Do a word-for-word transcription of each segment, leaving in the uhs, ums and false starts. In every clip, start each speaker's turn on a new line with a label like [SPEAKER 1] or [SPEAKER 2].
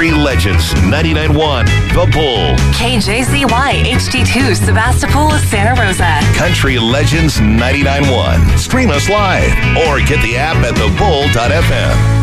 [SPEAKER 1] Country Legends ninety-nine point one, The Bull.
[SPEAKER 2] K J Z Y H D two, Sebastopol, Santa Rosa.
[SPEAKER 1] Country Legends ninety-nine point one. Stream us live or get the app at the bull dot f m.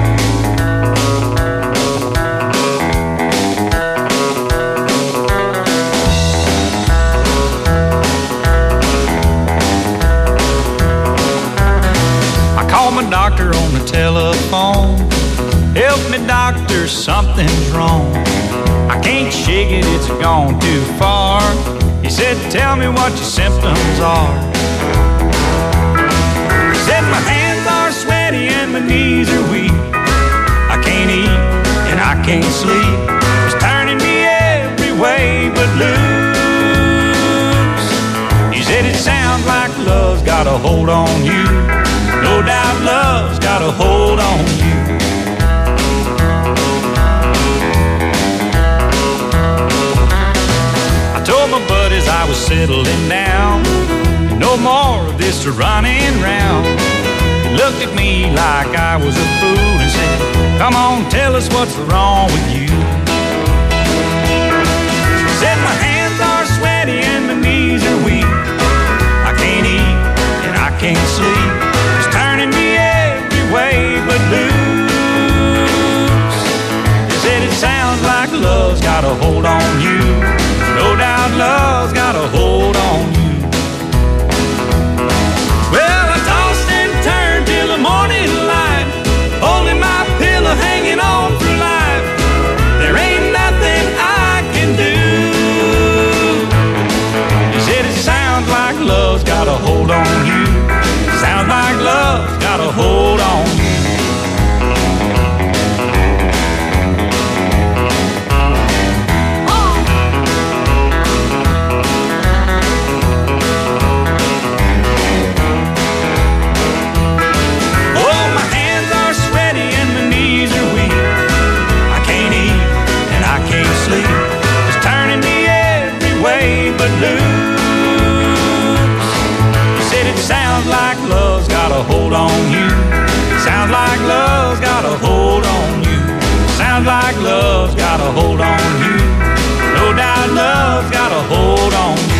[SPEAKER 3] Doctor on the telephone, help me doctor, something's wrong. I can't shake it, it's gone too far. He said, tell me what your symptoms are. He said, my hands are sweaty and my knees are weak. I can't eat and I can't sleep. It's turning me every way but loose. He said, it sounds like love's got a hold on you. No doubt love's got a hold on you. I told my buddies I was settling down. No more of this running round. He looked at me like I was a fool and said, come on, tell us what's wrong with you. He said, my hands are sweaty and my knees are weak. I can't eat and I can't sleep. Turning me every way but loose. He said it sounds like love's got a hold on you. No doubt love's got a hold on you. Well, I tossed and turned till the morning light, holding my pillow, hanging on for life. There ain't nothing I can do. He said it sounds like love's got a hold on you. Sounds like love's got a hold on you. Oh. Oh, my hands are sweaty and my knees are weak. I can't eat and I can't sleep. It's turning me every way but loose. It sounds like love's got a hold on you. Sounds like love's got a hold on you. Sounds like love's got a hold on you. No doubt love's got a hold on you.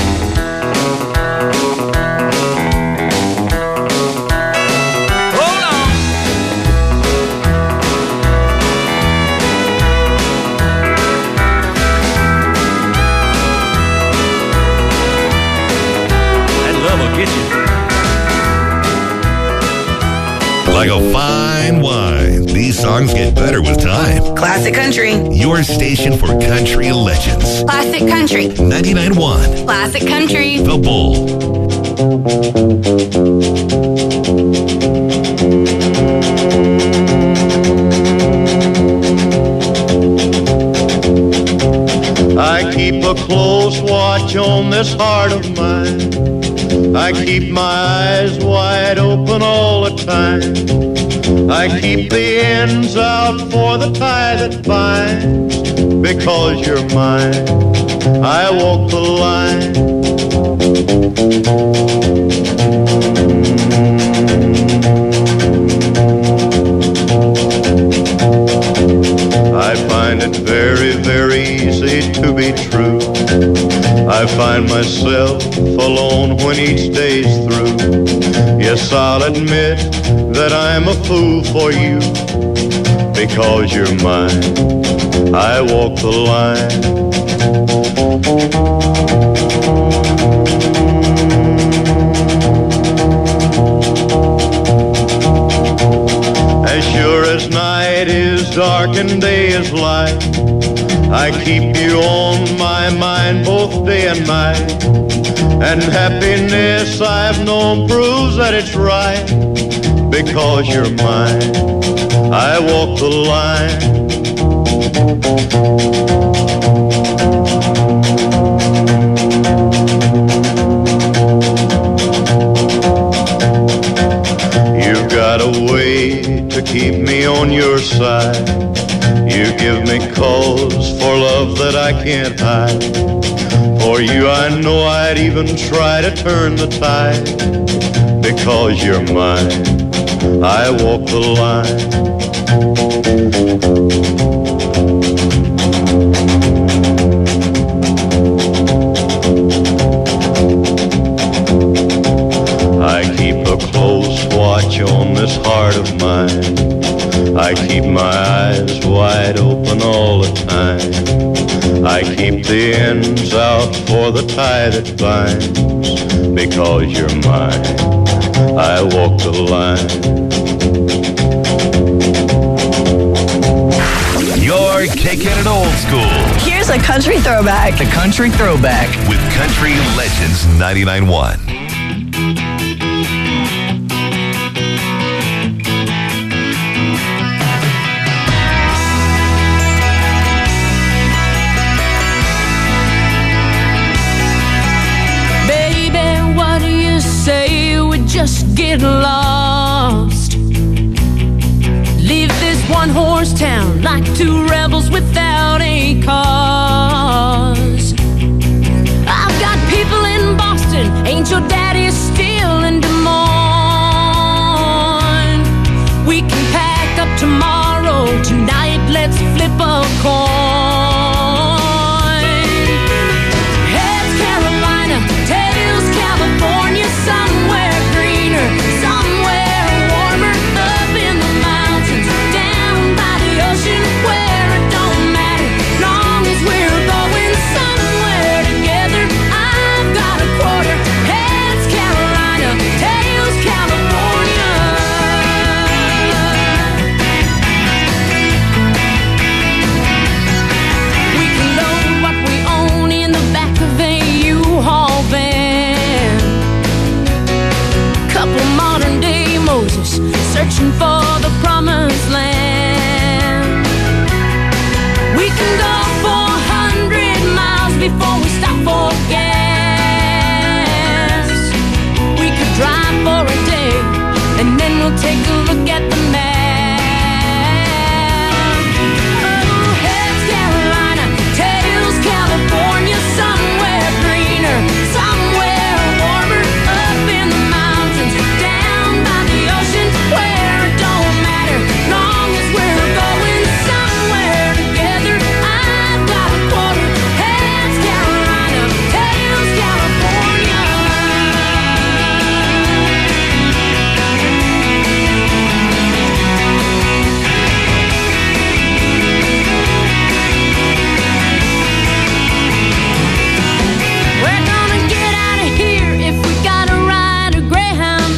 [SPEAKER 3] Hold on. That love will get you.
[SPEAKER 1] Like a fine wine, these songs get better with time.
[SPEAKER 2] Classic Country.
[SPEAKER 1] Your station for country legends.
[SPEAKER 2] Classic Country.
[SPEAKER 1] ninety-nine point one.
[SPEAKER 2] Classic Country.
[SPEAKER 1] The Bull.
[SPEAKER 4] I keep a close watch on this heart of mine. I keep my eyes wide open all the time. I keep the ends out for the tie that binds. Because you're mine, I walk the line. I find it very, very easy to be true. I find myself alone when each day's through. Yes, I'll admit that I'm a fool for you. Because you're mine, I walk the line. As sure as night is dark and day is light, I keep you on my mind both day and night. And happiness I've known proves that it's right. Because you're mine, I walk the line. You've got a way to keep me on your side. You give me cause for love that I can't hide. For you I know I'd even try to turn the tide. Because you're mine, I walk the line. I keep a close watch on this heart of mine. I keep my eyes wide open all the time. I keep the ends out for the tie that binds. Because you're mine, I walk the line.
[SPEAKER 1] You're kicking it old school.
[SPEAKER 5] Here's a country throwback.
[SPEAKER 6] The country throwback.
[SPEAKER 1] With Country Legends ninety-nine point one.
[SPEAKER 7] Baby, what do you say we just get lost? Leave this one-horse town like two rebels without a cause. I've got people in Boston, ain't your daddy still in Des Moines? We can pack up tomorrow, tonight let's flip a coin. Heads Carolina, tails California, somewhere greener, somewhere warmer, up in the mountains, down by the ocean, where it don't matter, long as we're going somewhere together. I've got a quarter. Heads Carolina, tails California. We can load what we own in the back of a U-Haul van. Couple modern day Moses searching for the promised land. We can go four hundred miles before we stop for gas. We could drive for a day and then we'll take a look at the map. Oh, heads Carolina, tails California, somewhere greener, somewhere warmer, up in the mountains, down by the ocean, where it don't matter, long as we're going somewhere together. I've got a quarter. Heads Carolina, tails California. We're gonna get out of here if we gotta ride a Greyhound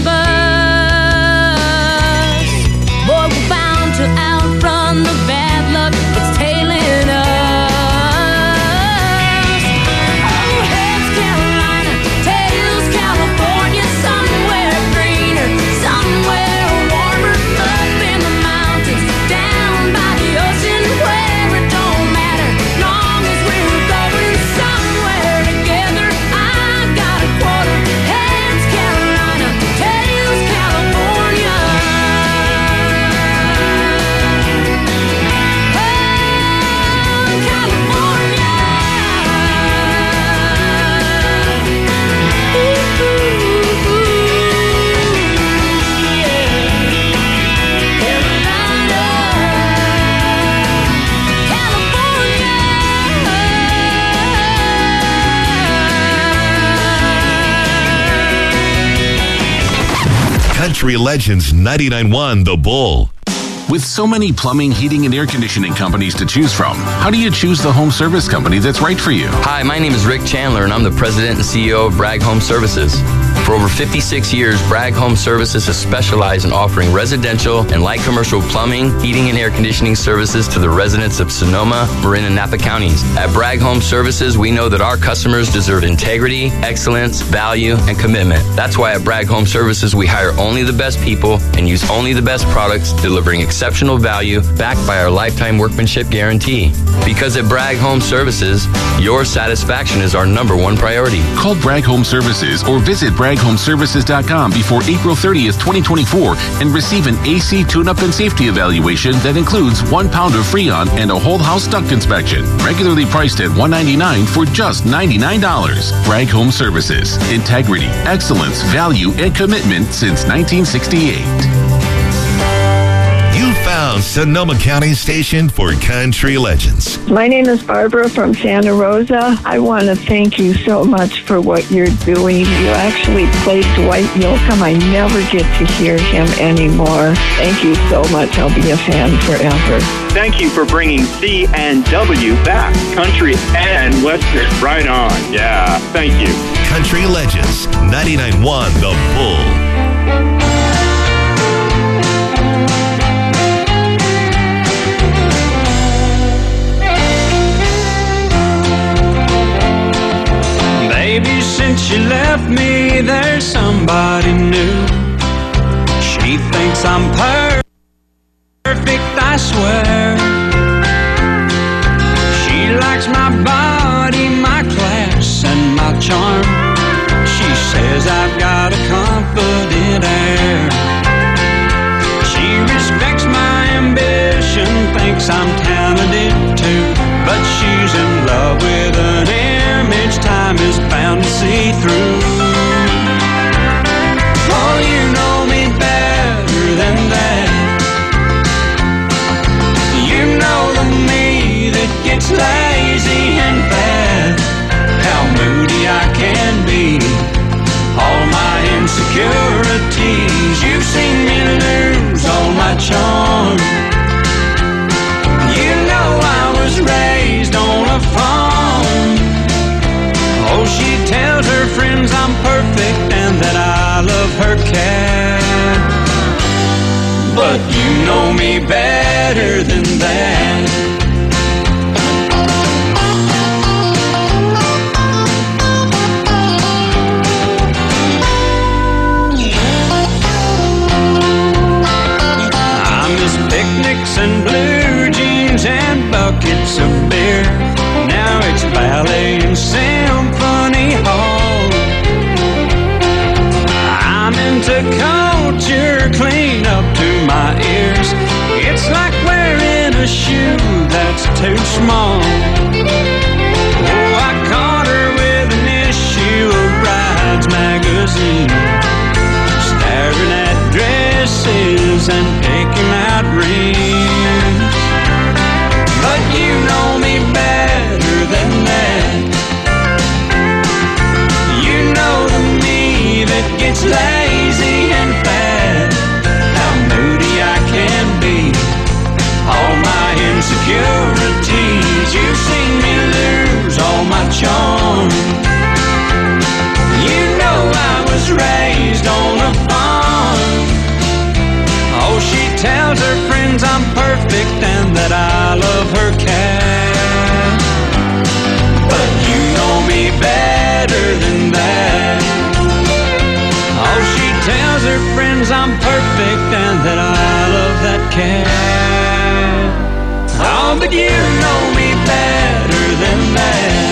[SPEAKER 7] bus. Boy, we're bound to outrun the bad luck that's tailing us. Oh, heads Carolina, tails California, somewhere greener, somewhere warmer, up in the mountains, down by the ocean, where it don't matter, long as we're going somewhere together. I've got a quarter. Heads Carolina, tails California. Oh, California. Ooh, ooh, ooh, yeah. Carolina, California.
[SPEAKER 1] Country Legends ninety-nine point one, The Bull.
[SPEAKER 8] With so many plumbing, heating, and air conditioning companies to choose from, how do you choose the home service company that's right for you?
[SPEAKER 9] Hi, my name is Rick Chandler, and I'm the president and C E O of Bragg Home Services. For over fifty-six years, Bragg Home Services has specialized in offering residential and light commercial plumbing, heating, and air conditioning services to the residents of Sonoma, Marin, and Napa counties. At Bragg Home Services, we know that our customers deserve integrity, excellence, value, and commitment. That's why at Bragg Home Services, we hire only the best people and use only the best products, delivering exceptional value backed by our lifetime workmanship guarantee. Because at Bragg Home Services, your satisfaction is our number one priority.
[SPEAKER 8] Call Bragg Home Services or visit bragg home services dot com before April thirtieth, twenty twenty-four and receive an A C tune-up and safety evaluation that includes one pound of Freon and a whole house duct inspection. Regularly priced at one hundred ninety-nine dollars for just ninety-nine dollars. Bragg Home Services. Integrity, excellence, value, and commitment since nineteen sixty-eight.
[SPEAKER 1] You found Now, Sonoma County's station for Country Legends.
[SPEAKER 5] My name is Barbara from Santa Rosa. I want to thank you so much for what you're doing. You actually played Dwight Yoakam. I never get to hear him anymore. Thank you so much. I'll be a fan forever.
[SPEAKER 6] Thank you for bringing C and W back. Country and Western. Right on. Yeah, thank you.
[SPEAKER 1] Country Legends, ninety-nine point one The Bull.
[SPEAKER 3] Baby, since you left me, there's somebody new. She thinks I'm per- perfect, I swear. She likes my body, my class, and my charm. She says I've got a confident air. She respects my ambition, thinks I'm talented too. But she's in love with an image time is bound to see through. Oh, you know me better than that. You know the me that gets lazy and bad. How moody I can be, all my insecurities. You've seen me lose all my charm. You know I was raised on a farm. Oh, she tells her friends I'm perfect and that I love her cat. But you know me better than that. I miss picnics and blue jeans and buckets of beer. Now it's ballet and symphony hall. I'm into culture clean up to my ears. It's like wearing a shoe that's too small. Oh, I caught her with an issue of Brides magazine, staring at dresses and picking out rings. But you know me better than that. You know the me that gets lazy and fat. How moody I can be, all my insecurities. You've seen me lose all my charm. You know I was raised on a farm. Oh, she tells her friends I'm perfect and that I love her cat. But you know me better than that. Oh, she tells her friends I'm perfect and that I love that cat. Oh, but you know me better than that.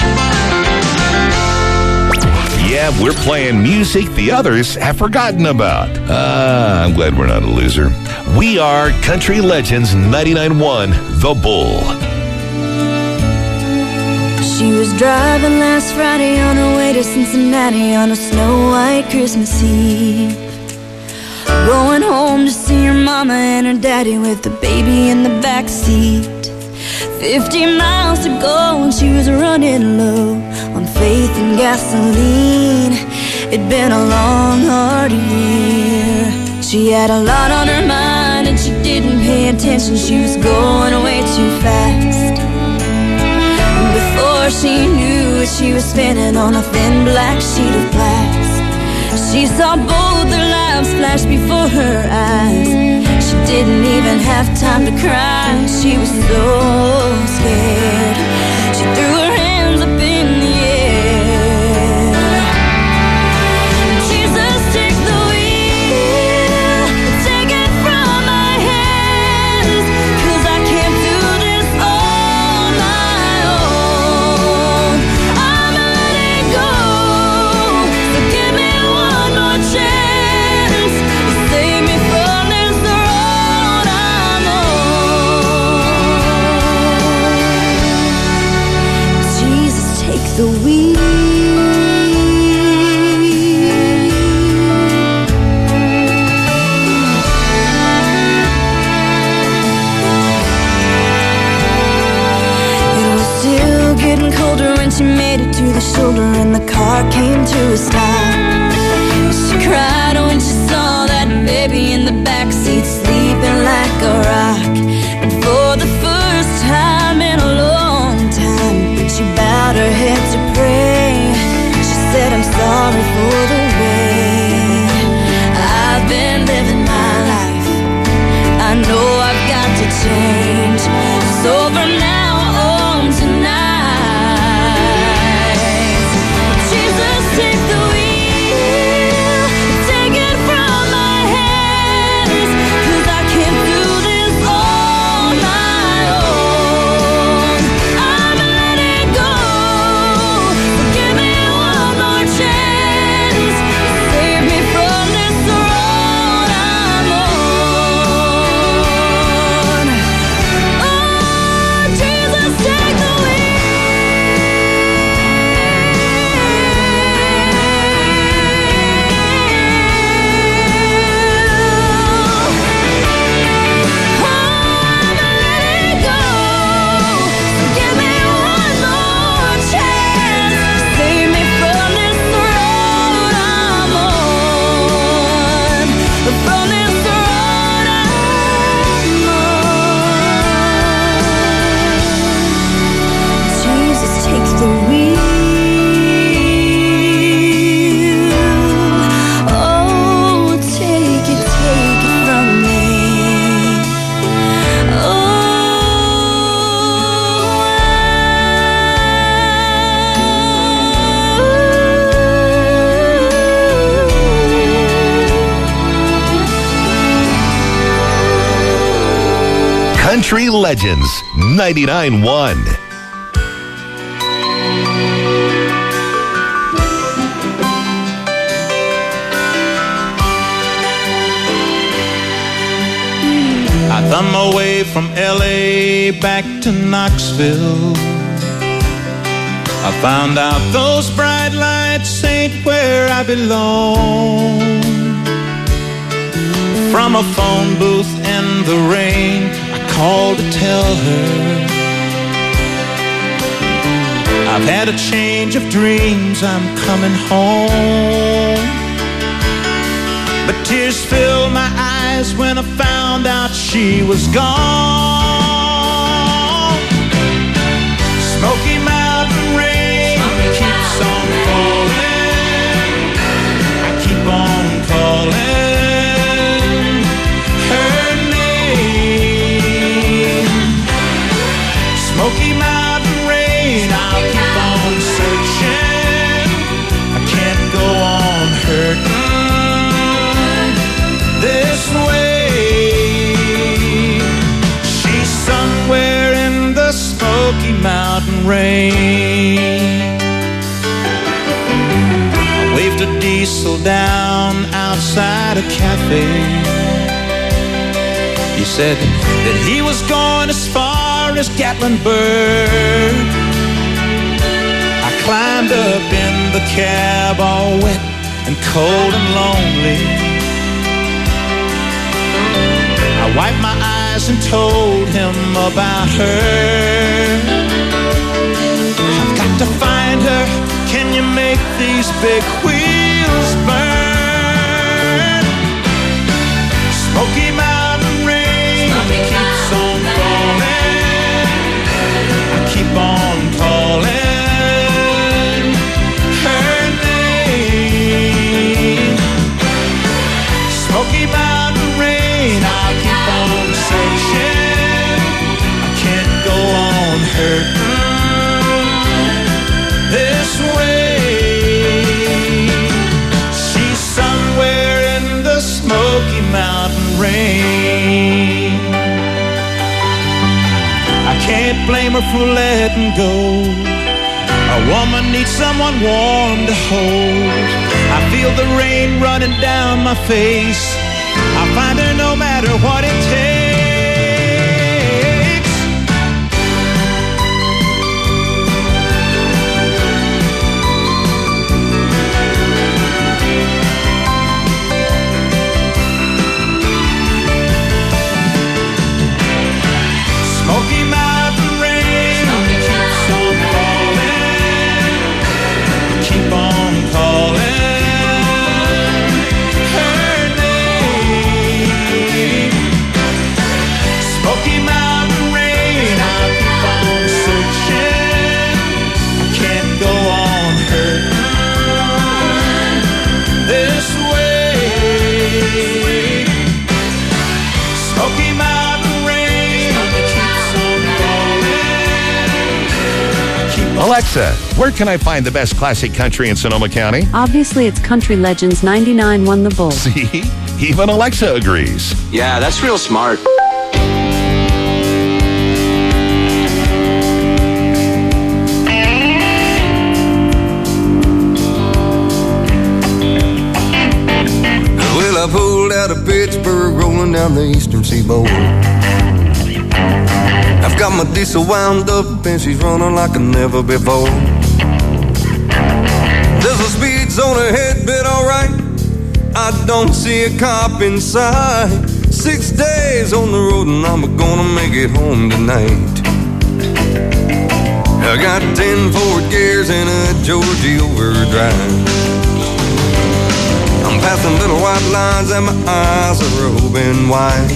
[SPEAKER 1] Yeah, we're playing music the others have forgotten about. Ah, I'm glad we're not a loser. We are Country Legends ninety-nine point one The Bull.
[SPEAKER 7] She was driving last Friday on her way to Cincinnati on a snow-white Christmas Eve, going home to see her mama and her daddy with the baby in the back seat. Fifty miles to go and she was running low on faith and gasoline. It'd been a long, hard year. She had a lot on her mind and she didn't pay attention. She was going way too fast. And before she knew it, she was spinning on a thin black sheet of glass. She saw both their lives flash before her eyes. She didn't even have time to cry. She was so scared. She threw her hands up in the air. Jesus, take the wheel, take it from my hands, 'cause I can't do this on my own. I'm letting go, so give me one more chance. Save me from this road I'm on.
[SPEAKER 1] Country Legends ninety-nine point one.
[SPEAKER 3] I thumbed my way from L A back to Knoxville. I found out those bright lights ain't where I belong. From a phone booth in the rain, I called to tell her I've had a change of dreams, I'm coming home. But tears filled my eyes when I found out she was gone. Smoky Mountain rain keeps on falling. I keep on calling her name. Smoky Mountain rain, I'll keep on searching. I can't go on hurting this way. She's somewhere in the Smoky Mountain rain. I waved a diesel down outside a cafe. He said that he was going as far as Gatlinburg. I climbed up in the cab all wet and cold and lonely. I wiped my eyes and told him about her. I've got to find her. Can you make these big wheels burn? Smoky Mountain rain keeps on falling. I keep on calling her name. Smoky Mountain rain, I'll keep on searching. I can't go on hurting this way. She's somewhere in the Smoky Mountain rain. I can't blame her for letting go. A woman needs someone warm to hold. I feel the rain running down my face. I'll find her no matter what it takes. Smoky Mountain rain keeps on falling. Keep on calling. Smoky Mountain rain, I'll keep on searching. I can't go on hurting this way. Smoky Mountain rain keeps on falling.
[SPEAKER 1] Alexa, where can I find the best classic country in Sonoma County?
[SPEAKER 10] Obviously, it's Country Legends ninety-nine point one The Bull.
[SPEAKER 1] See? Even Alexa agrees.
[SPEAKER 11] Yeah, that's real smart.
[SPEAKER 12] Well, I pulled out of Pittsburgh, rolling down the eastern seaboard. I've got my diesel wound up and she's running like never before. There's a speed zone ahead, but alright, I don't see a cop in sight. Six days on the road and I'm gonna make it home tonight. I got ten Ford gears and a Georgia overdrive. I'm passing little white lines and my eyes are open wide.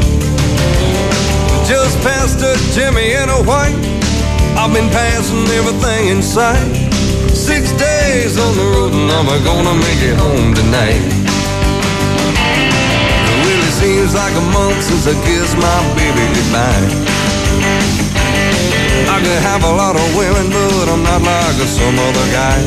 [SPEAKER 12] Just past a Jimmy and a white, I've been passing everything in sight. Six days on the road and I'm gonna make it home tonight. Well, it seems like a month since I kissed my baby goodbye. I could have a lot of women, but I'm not like some other guy.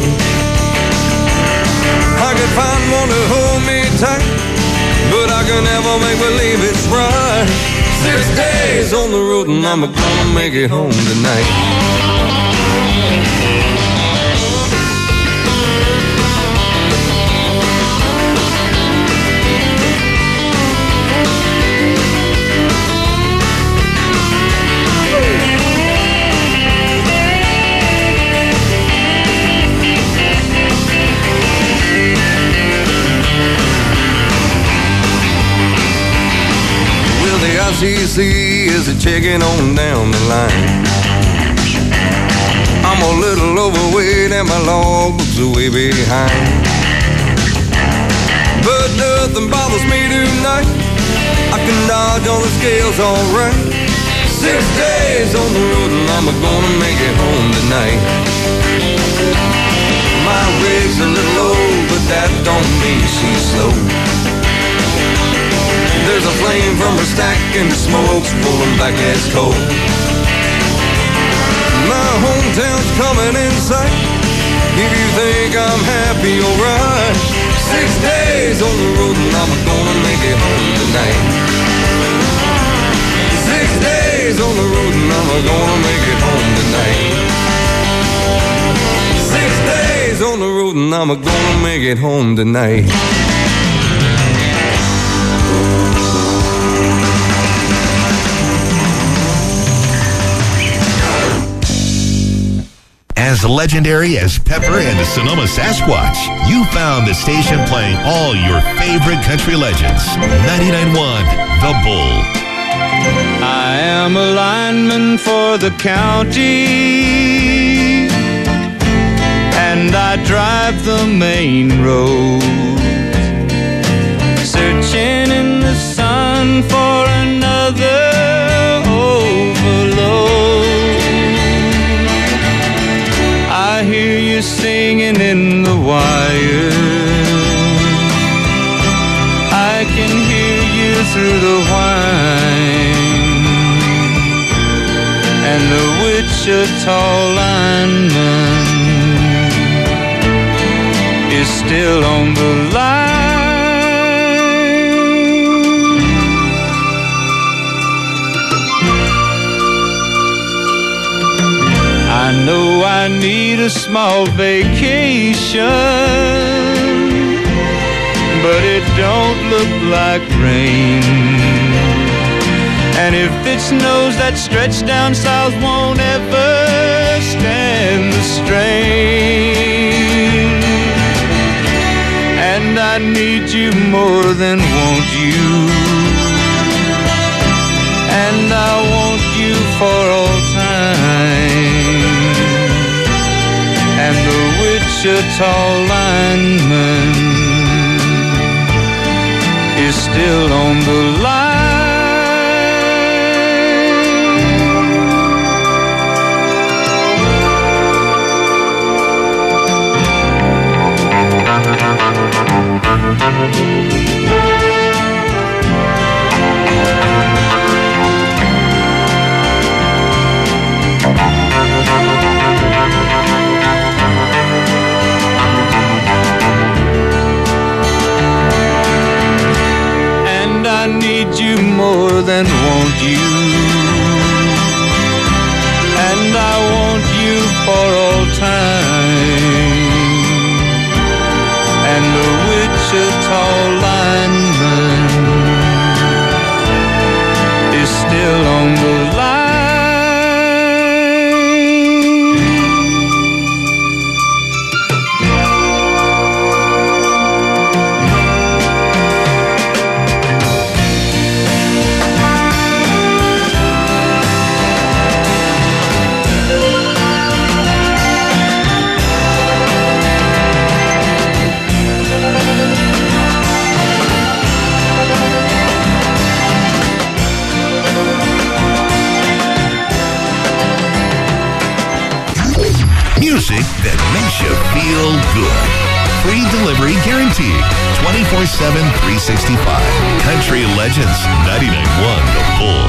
[SPEAKER 12] I could find one to hold me tight, but I can never make believe it's right. Six days on the road and I'm gonna make it home tonight. I C C is a checking on down the line. I'm a little overweight and my logbook's way behind. But nothing bothers me tonight. I can dodge on the scales alright. Six days on the road and I'm gonna make it home tonight. My rig's a little low, but that don't mean she's slow. There's a flame from her stack and the smoke's pulling back as coal. My hometown's coming in sight. If you think I'm happy, alright. Six days on the road and I'm gonna make it home tonight. Six days on the road and I'm gonna make it home tonight. Six days on the road and I'm gonna make it home tonight.
[SPEAKER 1] As legendary as Pepper and the Sonoma Sasquatch, you found the station playing all your favorite country legends. ninety-nine point one The Bull.
[SPEAKER 3] I am a lineman for the county, and I drive the main road, searching in the sun for another overload. I hear you singing in the wire, I can hear you through the whine, and the Wichita lineman is still on the line. I know I need a small vacation, but it don't look like rain. And if it snows, that stretch down south won't ever stand the strain. And I need you more than want you, and I want you for all time. And the Wichita lineman is still on the line. And I need you more than want you, and I want you for all time. And the Wichita lineman is still on the line.
[SPEAKER 1] Music that makes you feel good. Free delivery guaranteed. twenty-four seven, three sixty-five. Country Legends, ninety-nine point one The Bull.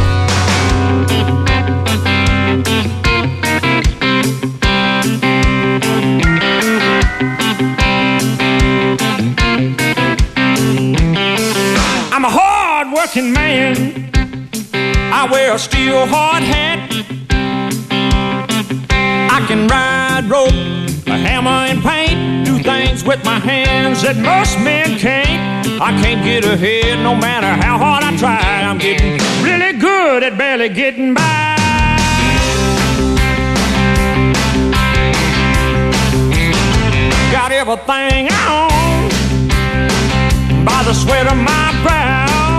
[SPEAKER 11] I'm a hard-working man.
[SPEAKER 3] I wear a steel hard hat. I can ride rope, a hammer and paint, do things with my hands that most men can't. I can't get ahead no matter how hard I try. I'm getting really good at barely getting by. Got everything I own by the sweat of my brow.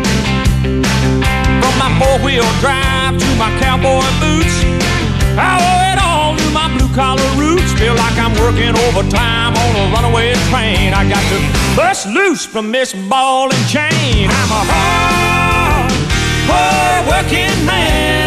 [SPEAKER 3] From my four-wheel drive to my cowboy boots, I owe it all to my blue-collar roots. Feel like I'm working overtime on a runaway train. I got to bust loose from this ball and chain. I'm a hard, hard-working man.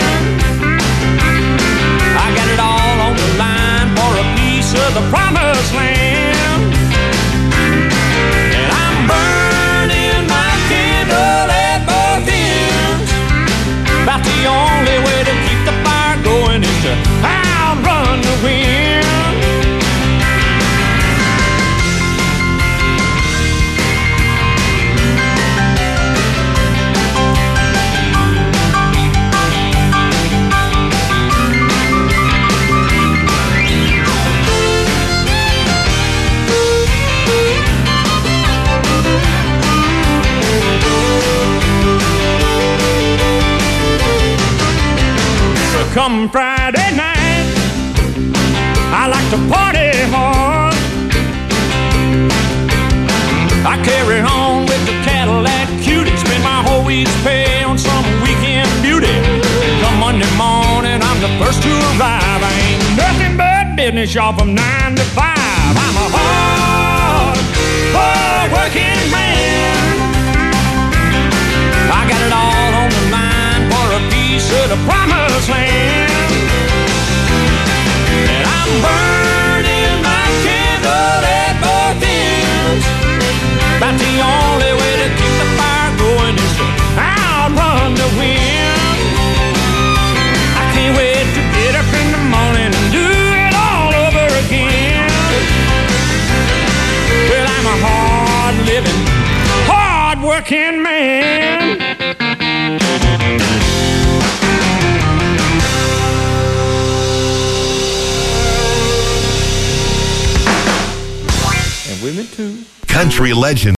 [SPEAKER 3] I got it all on the line for a piece of the promised land. And I'm burning my candle at both ends. About the only way to keep the fire going is to outrun the wind. Come Friday night, I like to party hard. I carry on with the Cadillac cutie, spend my whole week's pay on some weekend beauty. Come Monday morning, I'm the first to arrive. I ain't nothing but business, y'all, from nine to five. I'm a hard, hard working man. I got it all on the line for a piece of the promised land. And I'm burning my candle at both ends. About the only way to keep the fire going is to outrun the wind. I can't wait to get up in the morning and do it all over again. Well, I'm a hard-living, hard-working man. And women too.
[SPEAKER 1] Country legend